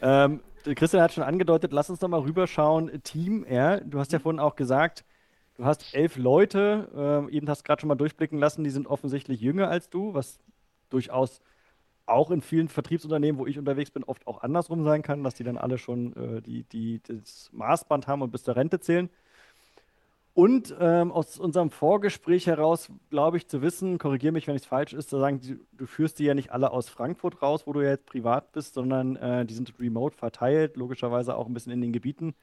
Christian hat schon angedeutet, lass uns doch mal rüberschauen. Team, ja, du hast ja vorhin auch gesagt, du hast 11 Leute, eben hast gerade schon mal durchblicken lassen, die sind offensichtlich jünger als du, was durchaus auch in vielen Vertriebsunternehmen, wo ich unterwegs bin, oft auch andersrum sein kann, dass die dann alle schon das Maßband haben und bis zur Rente zählen. Und aus unserem Vorgespräch heraus glaube ich zu wissen, korrigiere mich, wenn es falsch ist, zu sagen, du führst die ja nicht alle aus Frankfurt raus, wo du ja jetzt privat bist, sondern die sind remote verteilt, logischerweise auch ein bisschen in den Gebieten.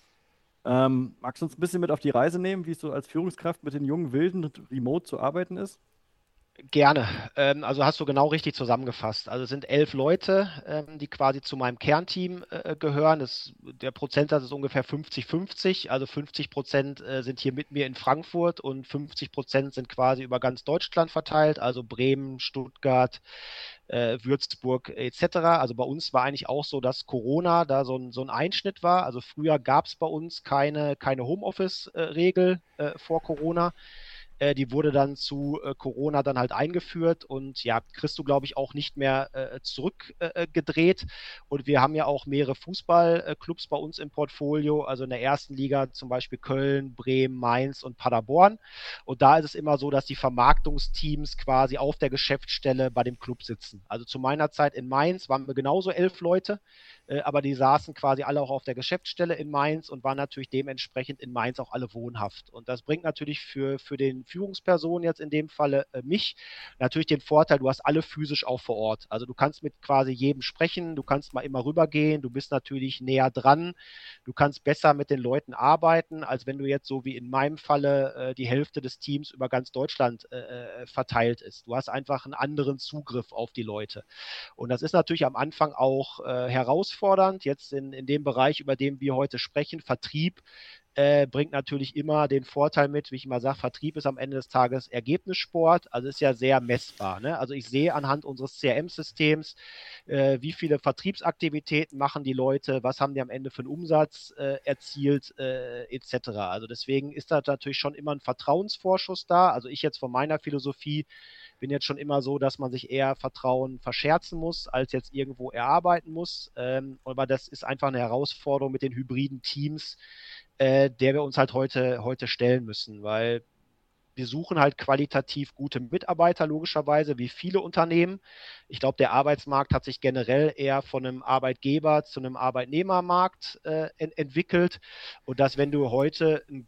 Magst du uns ein bisschen mit auf die Reise nehmen, wie es so als Führungskraft mit den jungen Wilden remote zu arbeiten ist? Gerne. Also hast du genau richtig zusammengefasst. Also es sind 11 Leute, die quasi zu meinem Kernteam gehören. Der Prozentsatz ist ungefähr 50-50. Also 50% sind hier mit mir in Frankfurt und 50% sind quasi über ganz Deutschland verteilt. Also Bremen, Stuttgart, Würzburg etc. Also bei uns war eigentlich auch so, dass Corona da so ein Einschnitt war. Also früher gab es bei uns keine Homeoffice-Regel vor Corona. Die wurde dann zu Corona dann halt eingeführt und ja, kriegst du, glaube ich, auch nicht mehr zurückgedreht. Und wir haben ja auch mehrere Fußballclubs bei uns im Portfolio, also in der ersten Liga zum Beispiel Köln, Bremen, Mainz und Paderborn. Und da ist es immer so, dass die Vermarktungsteams quasi auf der Geschäftsstelle bei dem Club sitzen. Also zu meiner Zeit in Mainz waren wir genauso 11 Leute, aber die saßen quasi alle auch auf der Geschäftsstelle in Mainz und waren natürlich dementsprechend in Mainz auch alle wohnhaft. Und das bringt natürlich für den Führungspersonen jetzt in dem Falle mich natürlich den Vorteil, du hast alle physisch auch vor Ort. Also du kannst mit quasi jedem sprechen, du kannst mal immer rübergehen, du bist natürlich näher dran, du kannst besser mit den Leuten arbeiten, als wenn du jetzt so wie in meinem Falle die Hälfte des Teams über ganz Deutschland verteilt ist. Du hast einfach einen anderen Zugriff auf die Leute. Und das ist natürlich am Anfang auch herausfordernd. Jetzt in dem Bereich, über den wir heute sprechen, Vertrieb, bringt natürlich immer den Vorteil mit, wie ich immer sage, Vertrieb ist am Ende des Tages Ergebnissport, also ist ja sehr messbar. Ne? Also ich sehe anhand unseres CRM-Systems, wie viele Vertriebsaktivitäten machen die Leute, was haben die am Ende für einen Umsatz erzielt, etc. Also deswegen ist da natürlich schon immer ein Vertrauensvorschuss da. Also ich jetzt von meiner Philosophie bin jetzt schon immer so, dass man sich eher Vertrauen verscherzen muss, als jetzt irgendwo erarbeiten muss. Aber das ist einfach eine Herausforderung mit den hybriden Teams, der wir uns halt heute stellen müssen, weil wir suchen halt qualitativ gute Mitarbeiter, logischerweise, wie viele Unternehmen. Ich glaube, der Arbeitsmarkt hat sich generell eher von einem Arbeitgeber zu einem Arbeitnehmermarkt entwickelt. Und dass, wenn du heute einen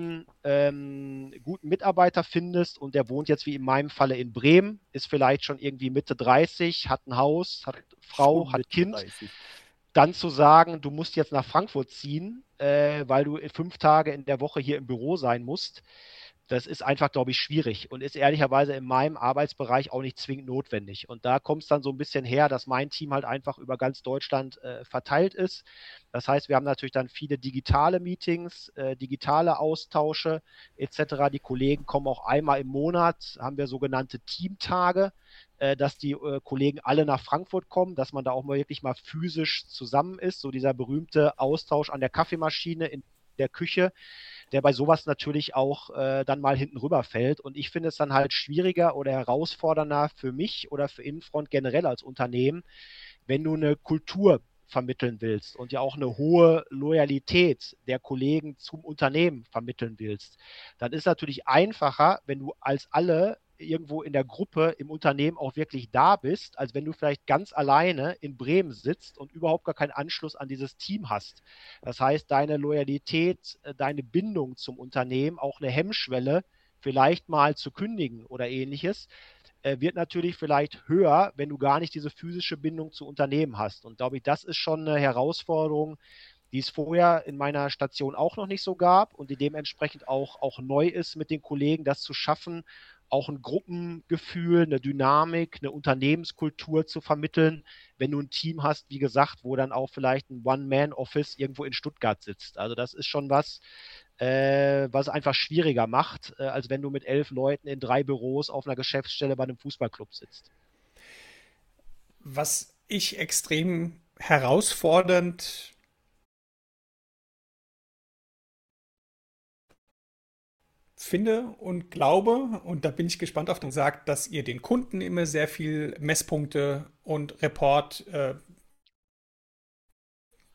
guten Mitarbeiter findest und der wohnt jetzt wie in meinem Falle in Bremen, ist vielleicht schon irgendwie Mitte 30, hat ein Haus, hat Frau, Schon hat Mitte Kind, 30. dann zu sagen, du musst jetzt nach Frankfurt ziehen, weil du 5 Tage in der Woche hier im Büro sein musst, das ist einfach, glaube ich, schwierig und ist ehrlicherweise in meinem Arbeitsbereich auch nicht zwingend notwendig. Und da kommt es dann so ein bisschen her, dass mein Team halt einfach über ganz Deutschland verteilt ist. Das heißt, wir haben natürlich dann viele digitale Meetings, digitale Austausche etc. Die Kollegen kommen auch einmal im Monat, haben wir sogenannte Teamtage, dass die Kollegen alle nach Frankfurt kommen, dass man da auch mal wirklich mal physisch zusammen ist. So dieser berühmte Austausch an der Kaffeemaschine in der Küche, der bei sowas natürlich auch dann mal hinten rüberfällt. Und ich finde es dann halt schwieriger oder herausfordernder für mich oder für Infront generell als Unternehmen, wenn du eine Kultur vermitteln willst und ja auch eine hohe Loyalität der Kollegen zum Unternehmen vermitteln willst, dann ist es natürlich einfacher, wenn du als alle irgendwo in der Gruppe im Unternehmen auch wirklich da bist, als wenn du vielleicht ganz alleine in Bremen sitzt und überhaupt gar keinen Anschluss an dieses Team hast. Das heißt, deine Loyalität, deine Bindung zum Unternehmen, auch eine Hemmschwelle, vielleicht mal zu kündigen oder ähnliches, wird natürlich vielleicht höher, wenn du gar nicht diese physische Bindung zu Unternehmen hast. Und glaube ich, das ist schon eine Herausforderung, die es vorher in meiner Station auch noch nicht so gab und die dementsprechend auch neu ist, mit den Kollegen das zu schaffen, auch ein Gruppengefühl, eine Dynamik, eine Unternehmenskultur zu vermitteln, wenn du ein Team hast, wie gesagt, wo dann auch vielleicht ein One-Man-Office irgendwo in Stuttgart sitzt. Also das ist schon was einfach schwieriger macht, als wenn du mit 11 Leuten in 3 Büros auf einer Geschäftsstelle bei einem Fußballclub sitzt. Was ich extrem herausfordernd finde und glaube, und da bin ich gespannt auf den sagt, dass ihr den Kunden immer sehr viel Messpunkte und Report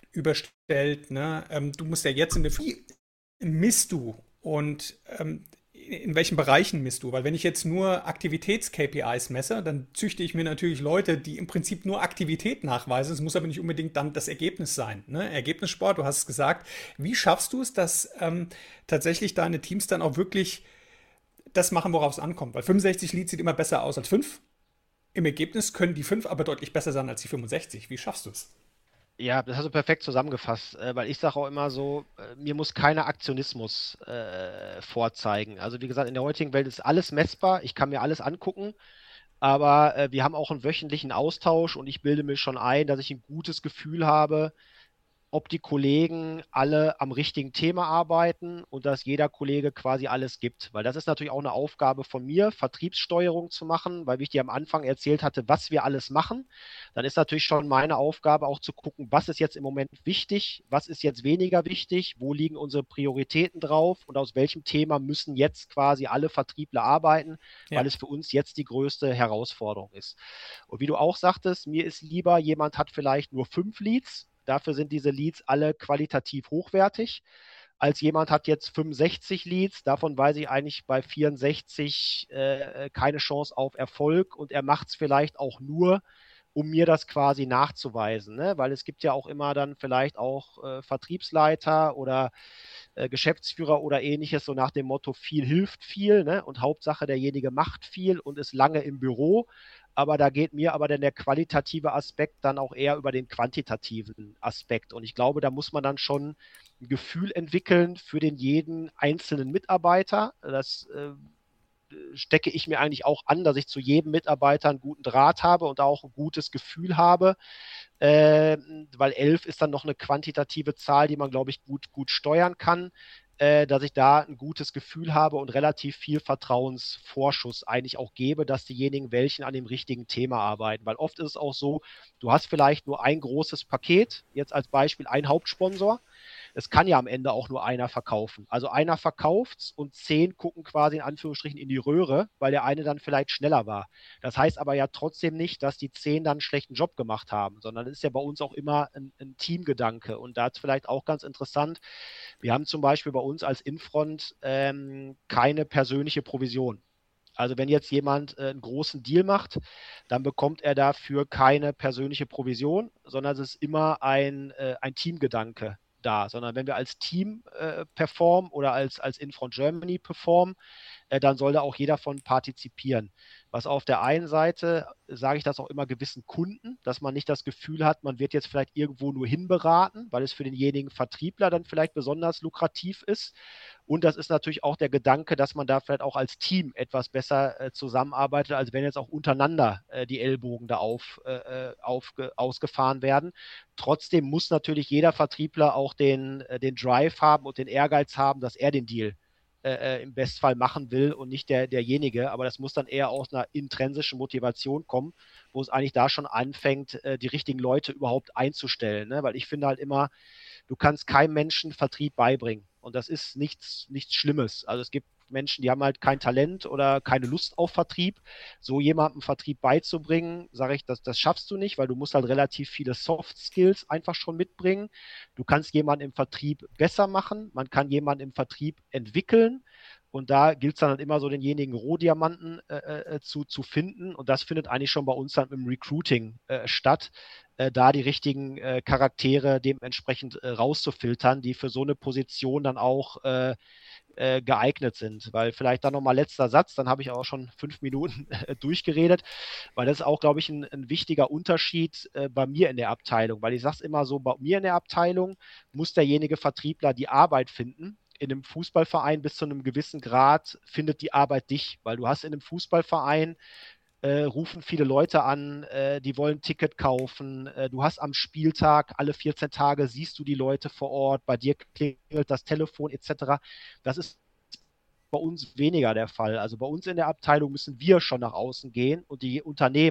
überstellt. Ne? Du musst ja jetzt wie misst du und in welchen Bereichen misst du? Weil wenn ich jetzt nur Aktivitäts-KPIs messe, dann züchte ich mir natürlich Leute, die im Prinzip nur Aktivität nachweisen. Es muss aber nicht unbedingt dann das Ergebnis sein. Ne? Ergebnissport, du hast es gesagt. Wie schaffst du es, dass tatsächlich deine Teams dann auch wirklich das machen, worauf es ankommt? Weil 65 Leads sieht immer besser aus als 5. Im Ergebnis können die 5 aber deutlich besser sein als die 65. Wie schaffst du es? Ja, das hast du perfekt zusammengefasst, weil ich sage auch immer so, mir muss keiner Aktionismus vorzeigen. Also wie gesagt, in der heutigen Welt ist alles messbar, ich kann mir alles angucken, aber wir haben auch einen wöchentlichen Austausch und ich bilde mir schon ein, dass ich ein gutes Gefühl habe, ob die Kollegen alle am richtigen Thema arbeiten und dass jeder Kollege quasi alles gibt. Weil das ist natürlich auch eine Aufgabe von mir, Vertriebssteuerung zu machen, weil wie ich dir am Anfang erzählt hatte, was wir alles machen, dann ist natürlich schon meine Aufgabe auch zu gucken, was ist jetzt im Moment wichtig, was ist jetzt weniger wichtig, wo liegen unsere Prioritäten drauf und aus welchem Thema müssen jetzt quasi alle Vertriebler arbeiten, weil Ja. es für uns jetzt die größte Herausforderung ist. Und wie du auch sagtest, mir ist lieber, jemand hat vielleicht nur 5 Leads. Dafür sind diese Leads alle qualitativ hochwertig. Als jemand hat jetzt 65 Leads, davon weiß ich eigentlich bei 64 keine Chance auf Erfolg und er macht es vielleicht auch nur, um mir das quasi nachzuweisen, ne? Weil es gibt ja auch immer dann vielleicht auch Vertriebsleiter oder Geschäftsführer oder ähnliches, so nach dem Motto, viel hilft viel, ne? Und Hauptsache derjenige macht viel und ist lange im Büro. Aber da geht mir aber dann der qualitative Aspekt dann auch eher über den quantitativen Aspekt. Und ich glaube, da muss man dann schon ein Gefühl entwickeln für den jeden einzelnen Mitarbeiter. Das stecke ich mir eigentlich auch an, dass ich zu jedem Mitarbeiter einen guten Draht habe und auch ein gutes Gefühl habe, weil 11 ist dann noch eine quantitative Zahl, die man, glaube ich, gut steuern kann, dass ich da ein gutes Gefühl habe und relativ viel Vertrauensvorschuss eigentlich auch gebe, dass diejenigen welchen an dem richtigen Thema arbeiten. Weil oft ist es auch so, du hast vielleicht nur ein großes Paket, jetzt als Beispiel ein Hauptsponsor. Es kann ja am Ende auch nur einer verkaufen. Also einer verkauft und 10 gucken quasi in Anführungsstrichen in die Röhre, weil der eine dann vielleicht schneller war. Das heißt aber ja trotzdem nicht, dass die 10 dann einen schlechten Job gemacht haben, sondern es ist ja bei uns auch immer ein Teamgedanke. Und da ist vielleicht auch ganz interessant, wir haben zum Beispiel bei uns als Infront keine persönliche Provision. Also wenn jetzt jemand einen großen Deal macht, dann bekommt er dafür keine persönliche Provision, sondern es ist immer ein Teamgedanke da, sondern wenn wir als Team performen oder als Infront Germany performen, dann soll da auch jeder von partizipieren. Was auf der einen Seite, sage ich das auch immer gewissen Kunden, dass man nicht das Gefühl hat, man wird jetzt vielleicht irgendwo nur hinberaten, weil es für denjenigen Vertriebler dann vielleicht besonders lukrativ ist. Und das ist natürlich auch der Gedanke, dass man da vielleicht auch als Team etwas besser zusammenarbeitet, als wenn jetzt auch untereinander die Ellbogen da ausgefahren werden. Trotzdem muss natürlich jeder Vertriebler auch den Drive haben und den Ehrgeiz haben, dass er den Deal im Bestfall machen will und nicht derjenige. Aber das muss dann eher aus einer intrinsischen Motivation kommen, wo es eigentlich da schon anfängt, die richtigen Leute überhaupt einzustellen. Ne? Weil ich finde halt immer, du kannst keinem Menschen Vertrieb beibringen. Und das ist nichts Schlimmes. Also es gibt Menschen, die haben halt kein Talent oder keine Lust auf Vertrieb. So jemandem Vertrieb beizubringen, sage ich, das schaffst du nicht, weil du musst halt relativ viele Soft Skills einfach schon mitbringen. Du kannst jemanden im Vertrieb besser machen, man kann jemanden im Vertrieb entwickeln. Und da gilt es dann halt immer so, denjenigen Rohdiamanten zu finden. Und das findet eigentlich schon bei uns dann im Recruiting statt, da die richtigen Charaktere dementsprechend rauszufiltern, die für so eine Position dann auch geeignet sind. Weil vielleicht dann nochmal letzter Satz, dann habe ich auch schon 5 Minuten durchgeredet, weil das ist auch, glaube ich, ein wichtiger Unterschied bei mir in der Abteilung. Weil ich sage es immer so, bei mir in der Abteilung muss derjenige Vertriebler die Arbeit finden. In einem Fußballverein bis zu einem gewissen Grad findet die Arbeit dich, weil du hast in einem Fußballverein rufen viele Leute an, die wollen ein Ticket kaufen. Du hast am Spieltag, alle 14 Tage siehst du die Leute vor Ort, bei dir klingelt das Telefon etc. Das ist bei uns weniger der Fall. Also bei uns in der Abteilung müssen wir schon nach außen gehen und die Unternehmen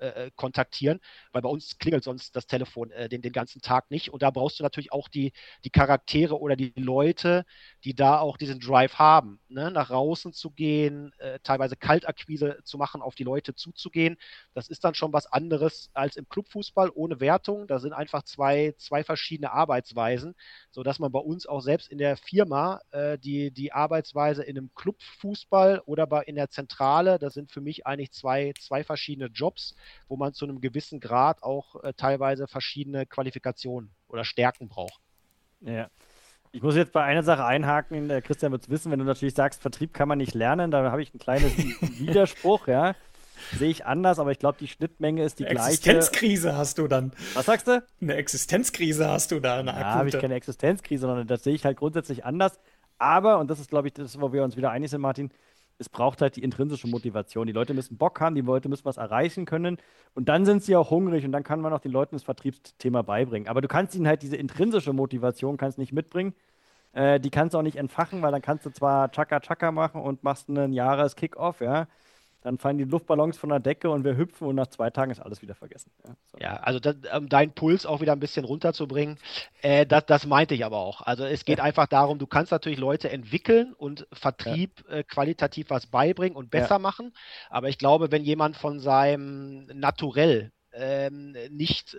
kontaktieren, weil bei uns klingelt sonst das Telefon den ganzen Tag nicht. Und da brauchst du natürlich auch die Charaktere oder die Leute, die da auch diesen Drive haben, ne? Nach draußen zu gehen, teilweise Kaltakquise zu machen, auf die Leute zuzugehen. Das ist dann schon was anderes als im Clubfußball ohne Wertung. Da sind einfach zwei verschiedene Arbeitsweisen, sodass man bei uns auch selbst in der Firma die Arbeitsweise in einem Clubfußball oder in der Zentrale, das sind für mich eigentlich zwei verschiedene Jobs, wo man zu einem gewissen Grad auch teilweise verschiedene Qualifikationen oder Stärken braucht. Ja. Ich muss jetzt bei einer Sache einhaken, der Christian wird es wissen, wenn du natürlich sagst, Vertrieb kann man nicht lernen, da habe ich einen kleinen Widerspruch, ja. Sehe ich anders, aber ich glaube, die Schnittmenge ist die gleiche. Existenzkrise hast du dann. Was sagst du? Eine Existenzkrise hast du da, eine akute. Da habe ich keine Existenzkrise, sondern das sehe ich halt grundsätzlich anders. Aber, und das ist, glaube ich, das, wo wir uns wieder einig sind, Martin, es braucht halt die intrinsische Motivation. Die Leute müssen Bock haben, die Leute müssen was erreichen können und dann sind sie auch hungrig und dann kann man auch den Leuten das Vertriebsthema beibringen. Aber du kannst ihnen halt diese intrinsische Motivation kannst nicht mitbringen. Die kannst du auch nicht entfachen, weil dann kannst du zwar Chaka-Chaka machen und machst einen Jahres-Kick-Off, ja. Dann fallen die Luftballons von der Decke und wir hüpfen und nach 2 Tagen ist alles wieder vergessen. Ja, so. Ja, also deinen Puls auch wieder ein bisschen runterzubringen, das meinte ich aber auch. Also es geht einfach darum, du kannst natürlich Leute entwickeln und Vertrieb qualitativ was beibringen und besser machen. Aber ich glaube, wenn jemand von seinem Naturell nicht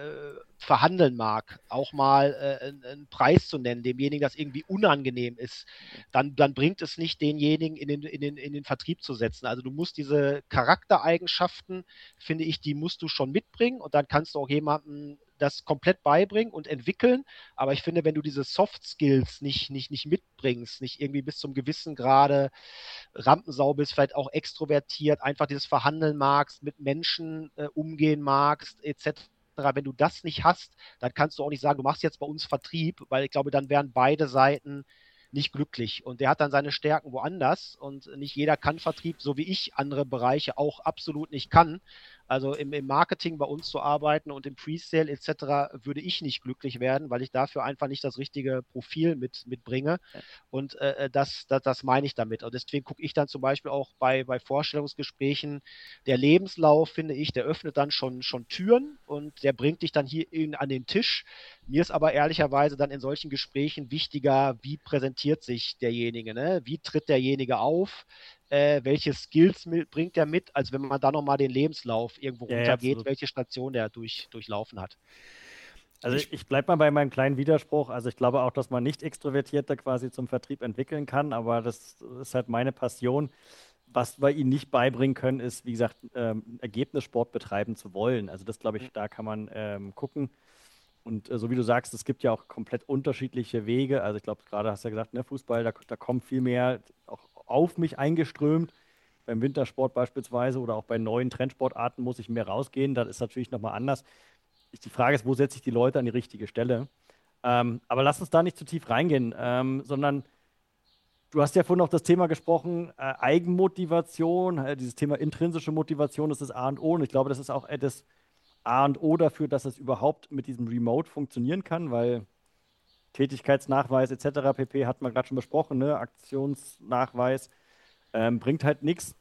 verhandeln mag, auch mal einen Preis zu nennen, demjenigen das irgendwie unangenehm ist, dann bringt es nicht, denjenigen in den Vertrieb zu setzen. Also du musst diese Charaktereigenschaften, finde ich, die musst du schon mitbringen und dann kannst du auch jemandem das komplett beibringen und entwickeln. Aber ich finde, wenn du diese Soft Skills nicht mitbringst, nicht irgendwie bis zum gewissen Grade Rampensau bist, vielleicht auch extrovertiert, einfach dieses Verhandeln magst, mit Menschen umgehen magst, etc. Wenn du das nicht hast, dann kannst du auch nicht sagen, du machst jetzt bei uns Vertrieb, weil ich glaube, dann wären beide Seiten nicht glücklich. Und der hat dann seine Stärken woanders und nicht jeder kann Vertrieb, so wie ich andere Bereiche auch absolut nicht kann. Also im Marketing bei uns zu arbeiten und im Presale etc. würde ich nicht glücklich werden, weil ich dafür einfach nicht das richtige Profil mitbringe. Und das meine ich damit. Und deswegen gucke ich dann zum Beispiel auch bei Vorstellungsgesprächen, der Lebenslauf, finde ich, der öffnet dann schon Türen und der bringt dich dann hier an den Tisch. Mir ist aber ehrlicherweise dann in solchen Gesprächen wichtiger, wie präsentiert sich derjenige, ne? Wie tritt derjenige auf? Welche Skills bringt er mit, als wenn man da nochmal den Lebenslauf irgendwo runtergeht, welche Station der durchlaufen hat. Also ich bleibe mal bei meinem kleinen Widerspruch. Also ich glaube auch, dass man nicht Extrovertierte quasi zum Vertrieb entwickeln kann, aber das ist halt meine Passion. Was wir ihnen nicht beibringen können, ist, wie gesagt, Ergebnissport betreiben zu wollen. Also das, glaube ich, da kann man gucken. Und so wie du sagst, es gibt ja auch komplett unterschiedliche Wege. Also ich glaube, gerade hast du ja gesagt, ne, Fußball, da kommt viel mehr auch auf mich eingeströmt. Beim Wintersport beispielsweise oder auch bei neuen Trendsportarten muss ich mehr rausgehen. Das ist natürlich nochmal anders. Die Frage ist, wo setze ich die Leute an die richtige Stelle? Aber lass uns da nicht zu tief reingehen, sondern du hast ja vorhin auch das Thema gesprochen, Eigenmotivation, dieses Thema intrinsische Motivation, das ist A und O. Und ich glaube, das ist auch das A und O dafür, dass es überhaupt mit diesem Remote funktionieren kann, weil Tätigkeitsnachweis etc. pp. Hat man gerade schon besprochen, ne? Aktionsnachweis bringt halt nichts.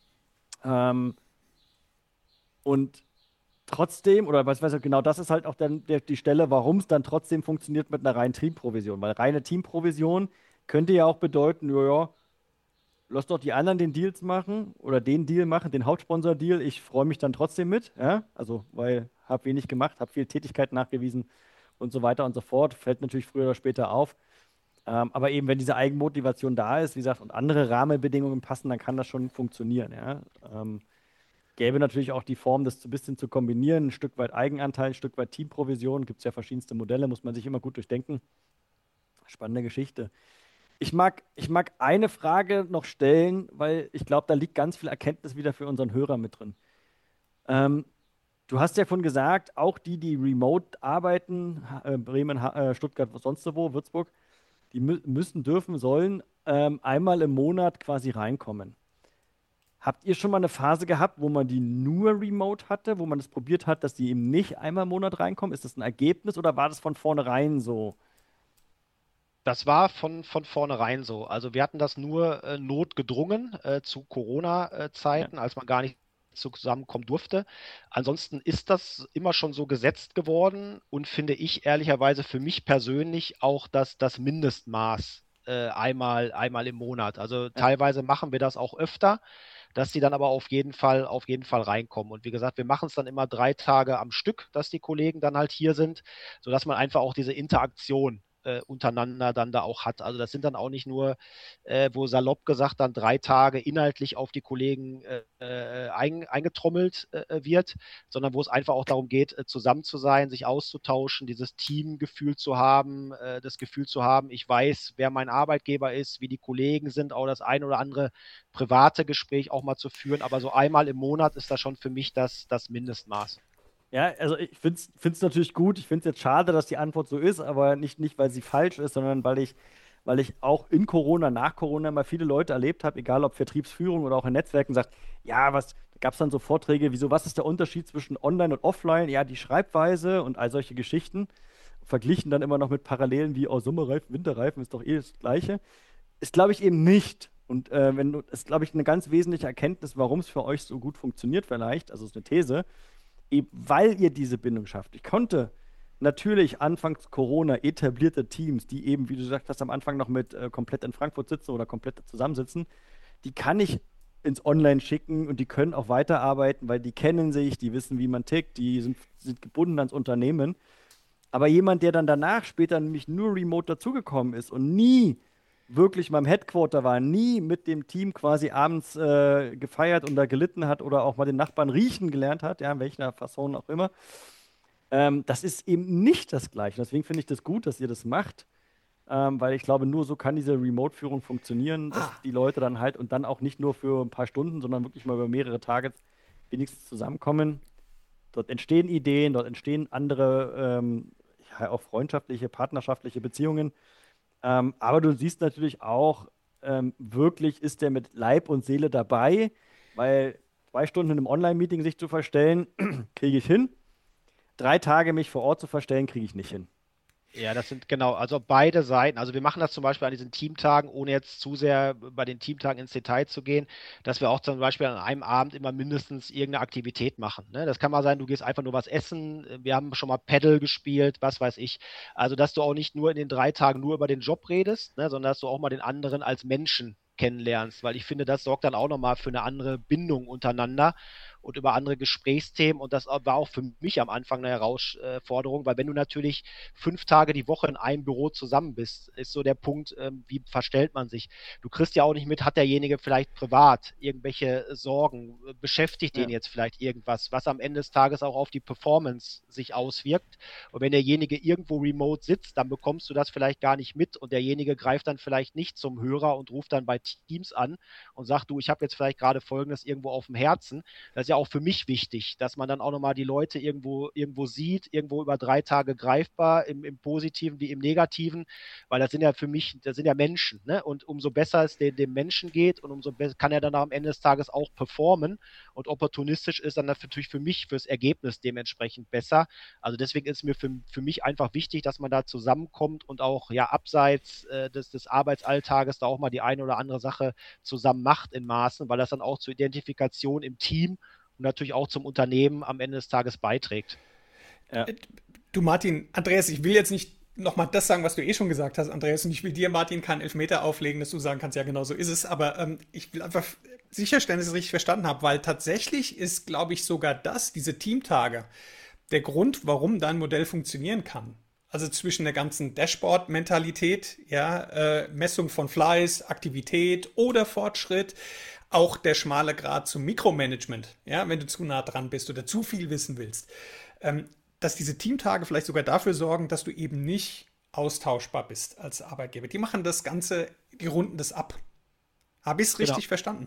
Und trotzdem, oder was weiß ich, genau das ist halt auch dann die Stelle, warum es dann trotzdem funktioniert mit einer reinen Teamprovision. Weil reine Teamprovision könnte ja auch bedeuten, ja, lass doch die anderen den Deals machen oder den Deal machen, den Hauptsponsor-Deal. Ich freue mich dann trotzdem mit, ja, also weil habe wenig gemacht, habe viel Tätigkeit nachgewiesen und so weiter und so fort. Fällt natürlich früher oder später auf. Aber eben, wenn diese Eigenmotivation da ist, wie gesagt, und andere Rahmenbedingungen passen, dann kann das schon funktionieren, ja. Gäbe natürlich auch die Form, das ein bisschen zu kombinieren, ein Stück weit Eigenanteil, ein Stück weit Teamprovision, gibt es ja verschiedenste Modelle, muss man sich immer gut durchdenken. Spannende Geschichte. Ich mag eine Frage noch stellen, weil ich glaube, da liegt ganz viel Erkenntnis wieder für unseren Hörer mit drin. Du hast ja vorhin gesagt, auch die remote arbeiten, Bremen, Stuttgart, sonst wo, Würzburg, die müssen, dürfen, sollen einmal im Monat quasi reinkommen. Habt ihr schon mal eine Phase gehabt, wo man die nur remote hatte, wo man das probiert hat, dass die eben nicht einmal im Monat reinkommen? Ist das ein Ergebnis oder war das von vornherein so? Das war von vornherein so. Also wir hatten das nur notgedrungen zu Corona-Zeiten, als man gar nicht zusammenkommen durfte. Ansonsten ist das immer schon so gesetzt geworden und finde ich ehrlicherweise für mich persönlich auch das Mindestmaß einmal im Monat. Also Ja. teilweise machen wir das auch öfter, dass die dann aber auf jeden Fall reinkommen. Und wie gesagt, wir machen es dann immer 3 Tage am Stück, dass die Kollegen dann halt hier sind, sodass man einfach auch diese Interaktion untereinander dann da auch hat. Also das sind dann auch nicht nur, wo salopp gesagt dann 3 Tage inhaltlich auf die Kollegen eingetrommelt wird, sondern wo es einfach auch darum geht, zusammen zu sein, sich auszutauschen, dieses Teamgefühl zu haben, das Gefühl zu haben, ich weiß, wer mein Arbeitgeber ist, wie die Kollegen sind, auch das ein oder andere private Gespräch auch mal zu führen. Aber so einmal im Monat ist das schon für mich das Mindestmaß. Ja, also ich finde es natürlich gut. Ich finde es jetzt schade, dass die Antwort so ist, aber nicht, weil sie falsch ist, sondern weil ich auch in Corona, nach Corona mal viele Leute erlebt habe, egal ob Vertriebsführung oder auch in Netzwerken, sagt, ja, da gab es dann so Vorträge, wieso, was ist der Unterschied zwischen Online und Offline? Ja, die Schreibweise und all solche Geschichten. Verglichen dann immer noch mit Parallelen wie, oh, Sommerreifen, Winterreifen ist doch eh das Gleiche. Ist, glaube ich, eben nicht. Und ist, glaube ich, eine ganz wesentliche Erkenntnis, warum es für euch so gut funktioniert, vielleicht. Also, es ist eine These, eben weil ihr diese Bindung schafft. Ich konnte natürlich anfangs Corona etablierte Teams, die eben, wie du gesagt hast, am Anfang noch mit komplett in Frankfurt sitzen oder komplett zusammensitzen, die kann ich ins Online schicken und die können auch weiterarbeiten, weil die kennen sich, die wissen, wie man tickt, die sind gebunden ans Unternehmen. Aber jemand, der dann danach später nämlich nur remote dazugekommen ist und nie wirklich mal im Headquarter war, nie mit dem Team quasi abends gefeiert und da gelitten hat oder auch mal den Nachbarn riechen gelernt hat, ja, in welcher Fasson auch immer, das ist eben nicht das Gleiche. Deswegen finde ich das gut, dass ihr das macht, weil ich glaube, nur so kann diese Remote-Führung funktionieren, dass die Leute dann halt und dann auch nicht nur für ein paar Stunden, sondern wirklich mal über mehrere Tage wenigstens zusammenkommen. Dort entstehen Ideen, dort entstehen andere, ja, auch freundschaftliche, partnerschaftliche Beziehungen. Aber du siehst natürlich auch, wirklich ist der mit Leib und Seele dabei, weil 2 Stunden in einem Online-Meeting sich zu verstellen, kriege ich hin. 3 Tage mich vor Ort zu verstellen, kriege ich nicht hin. Ja, das sind genau, also beide Seiten. Also wir machen das zum Beispiel an diesen Teamtagen, ohne jetzt zu sehr bei den Teamtagen ins Detail zu gehen, dass wir auch zum Beispiel an einem Abend immer mindestens irgendeine Aktivität machen. Ne? Das kann mal sein, du gehst einfach nur was essen. Wir haben schon mal Paddle gespielt, was weiß ich. Also, dass du auch nicht nur in den 3 Tagen nur über den Job redest, ne, sondern dass du auch mal den anderen als Menschen kennenlernst, weil ich finde, das sorgt dann auch nochmal für eine andere Bindung untereinander und über andere Gesprächsthemen. Und das war auch für mich am Anfang eine Herausforderung, weil wenn du natürlich 5 Tage die Woche in einem Büro zusammen bist, ist so der Punkt, wie verstellt man sich? Du kriegst ja auch nicht mit, hat derjenige vielleicht privat irgendwelche Sorgen, beschäftigt den jetzt vielleicht irgendwas, was am Ende des Tages auch auf die Performance sich auswirkt. Und wenn derjenige irgendwo remote sitzt, dann bekommst du das vielleicht gar nicht mit und derjenige greift dann vielleicht nicht zum Hörer und ruft dann bei Teams an und sagt, du, ich habe jetzt vielleicht gerade Folgendes irgendwo auf dem Herzen. Das ist ja auch für mich wichtig, dass man dann auch nochmal die Leute irgendwo sieht, irgendwo über 3 Tage greifbar, im Positiven wie im Negativen, weil das sind ja für mich, das sind ja Menschen, ne? Und umso besser es dem Menschen geht und umso besser kann er dann am Ende des Tages auch performen und opportunistisch ist dann natürlich für mich, fürs Ergebnis dementsprechend besser. Also deswegen ist mir für mich einfach wichtig, dass man da zusammenkommt und auch ja abseits des Arbeitsalltages da auch mal die eine oder andere Sache zusammen macht in Maßen, weil das dann auch zur Identifikation im Team und natürlich auch zum Unternehmen am Ende des Tages beiträgt. Ja. Du Martin, Andreas, ich will jetzt nicht nochmal das sagen, was du eh schon gesagt hast, Andreas, und ich will dir, Martin, keinen Elfmeter auflegen, dass du sagen kannst, ja, genau so ist es, aber ich will einfach sicherstellen, dass ich es richtig verstanden habe, weil tatsächlich ist, glaube ich, sogar diese Teamtage, der Grund, warum dein Modell funktionieren kann. Also zwischen der ganzen Dashboard-Mentalität, ja, Messung von Fleiß, Aktivität oder Fortschritt, auch der schmale Grat zum Mikromanagement, ja, wenn du zu nah dran bist oder zu viel wissen willst, dass diese Teamtage vielleicht sogar dafür sorgen, dass du eben nicht austauschbar bist als Arbeitgeber. Die machen das Ganze, die runden das ab. Habe ich es richtig verstanden?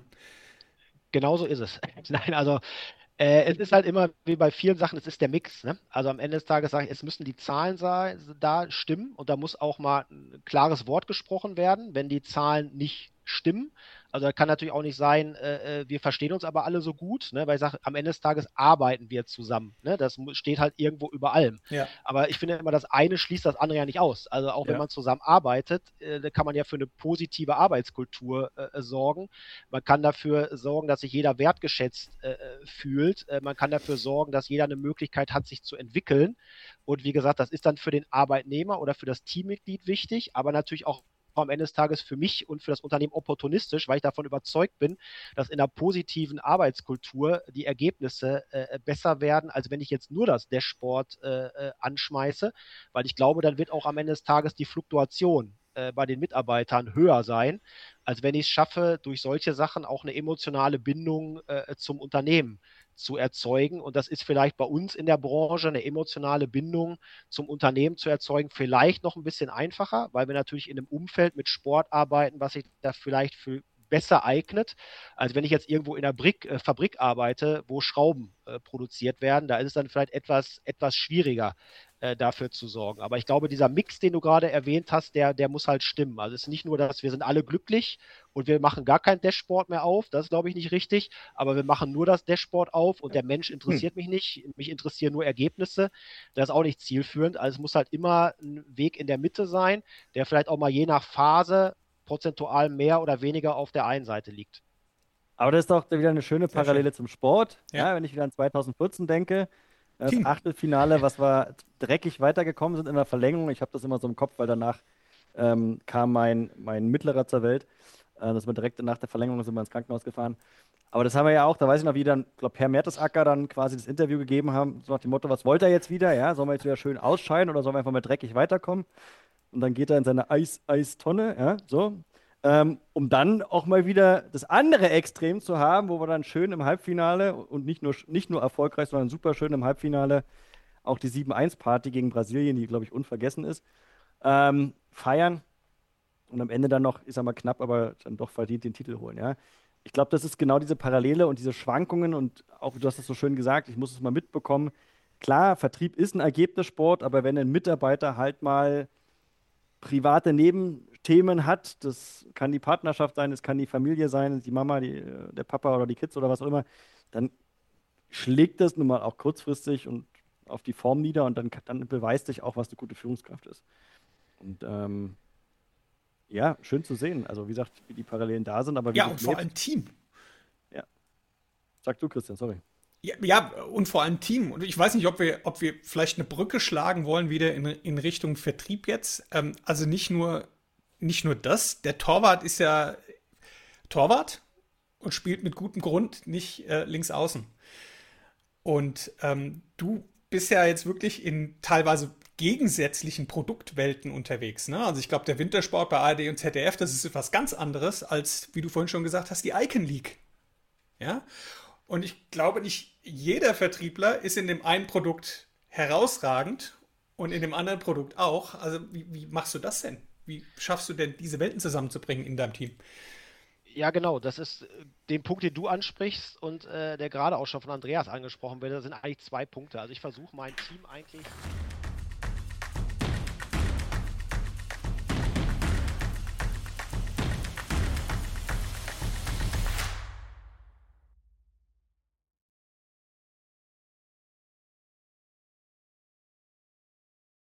Genau so ist es. Nein, also es ist halt immer wie bei vielen Sachen, es ist der Mix. Ne? Also am Ende des Tages sage ich, es müssen die Zahlen da stimmen und da muss auch mal ein klares Wort gesprochen werden, wenn die Zahlen nicht stimmen. Also da kann natürlich auch nicht sein, wir verstehen uns aber alle so gut, ne? Weil ich sage, am Ende des Tages arbeiten wir zusammen. Ne? Das steht halt irgendwo über allem. Ja. Aber ich finde immer, das eine schließt das andere ja nicht aus. Also auch wenn Ja. man zusammen arbeitet, da kann man ja für eine positive Arbeitskultur sorgen. Man kann dafür sorgen, dass sich jeder wertgeschätzt fühlt. Man kann dafür sorgen, dass jeder eine Möglichkeit hat, sich zu entwickeln. Und wie gesagt, das ist dann für den Arbeitnehmer oder für das Teammitglied wichtig, aber natürlich auch am Ende des Tages für mich und für das Unternehmen opportunistisch, weil ich davon überzeugt bin, dass in einer positiven Arbeitskultur die Ergebnisse besser werden, als wenn ich jetzt nur das Dashboard anschmeiße, weil ich glaube, dann wird auch am Ende des Tages die Fluktuation bei den Mitarbeitern höher sein, als wenn ich es schaffe, durch solche Sachen auch eine emotionale Bindung zum Unternehmen zu erzeugen. Und das ist vielleicht bei uns in der Branche eine emotionale Bindung zum Unternehmen zu erzeugen, vielleicht noch ein bisschen einfacher, weil wir natürlich in einem Umfeld mit Sport arbeiten, was sich da vielleicht für besser eignet, als wenn ich jetzt irgendwo in einer Fabrik arbeite, wo Schrauben produziert werden. Da ist es dann vielleicht etwas schwieriger, dafür zu sorgen. Aber ich glaube, dieser Mix, den du gerade erwähnt hast, der muss halt stimmen. Also es ist nicht nur, dass wir sind alle glücklich und wir machen gar kein Dashboard mehr auf, das ist, glaube ich, nicht richtig, aber wir machen nur das Dashboard auf und der Mensch interessiert mich nicht, mich interessieren nur Ergebnisse, das ist auch nicht zielführend. Also es muss halt immer ein Weg in der Mitte sein, der vielleicht auch mal je nach Phase prozentual mehr oder weniger auf der einen Seite liegt. Aber das ist doch wieder eine schöne Sehr Parallele schön. zum Sport. Ja. Ja, wenn ich wieder an 2014 denke, das Team. Achtelfinale, was wir dreckig weitergekommen sind in der Verlängerung. Ich habe das immer so im Kopf, weil danach kam mein Mittlerer zur Welt. Das war direkt nach der Verlängerung, sind wir ins Krankenhaus gefahren. Aber das haben wir ja auch, da weiß ich noch, wie dann, glaube Per Mertesacker dann quasi das Interview gegeben haben, so nach dem Motto, was wollt er jetzt wieder? Ja, sollen wir jetzt wieder schön ausscheiden oder sollen wir einfach mal dreckig weiterkommen? Und dann geht er in seine Eistonne, ja, so. Um dann auch mal wieder das andere Extrem zu haben, wo wir dann schön im Halbfinale und nicht nur erfolgreich, sondern super schön im Halbfinale auch die 7-1-Party gegen Brasilien, die, glaube ich, unvergessen ist, feiern und am Ende dann noch, ich sag mal knapp, aber dann doch verdient den Titel holen, ja. Ich glaube, das ist genau diese Parallele und diese Schwankungen und auch, du hast es so schön gesagt, ich muss es mal mitbekommen. Klar, Vertrieb ist ein Ergebnissport, aber wenn ein Mitarbeiter halt mal private Nebenthemen hat, das kann die Partnerschaft sein, das kann die Familie sein, die Mama, der Papa oder die Kids oder was auch immer, dann schlägt das nun mal auch kurzfristig und auf die Form nieder und dann beweist sich auch, was eine gute Führungskraft ist. Und ja, schön zu sehen. Also wie gesagt, wie die Parallelen da sind, aber wie Ja, du und vor lebst. allem Team. Ja. Sag du, Christian, sorry. Ja, und vor allem Team. Und ich weiß nicht, ob wir vielleicht eine Brücke schlagen wollen, wieder in Richtung Vertrieb jetzt. Also nicht nur das. Der Torwart ist ja Torwart und spielt mit gutem Grund nicht links außen. Und du bist ja jetzt wirklich in teilweise gegensätzlichen Produktwelten unterwegs. Ne? Also ich glaube, der Wintersport bei ARD und ZDF, das ist etwas ganz anderes als, wie du vorhin schon gesagt hast, die Icon League. Ja? Und ich glaube, nicht jeder Vertriebler ist in dem einen Produkt herausragend und in dem anderen Produkt auch. Also wie machst du das denn? Wie schaffst du denn, diese Welten zusammenzubringen in deinem Team? Ja, genau, das ist den Punkt, den du ansprichst und der gerade auch schon von Andreas angesprochen wird. Das sind eigentlich zwei Punkte. Also ich versuche mein Team eigentlich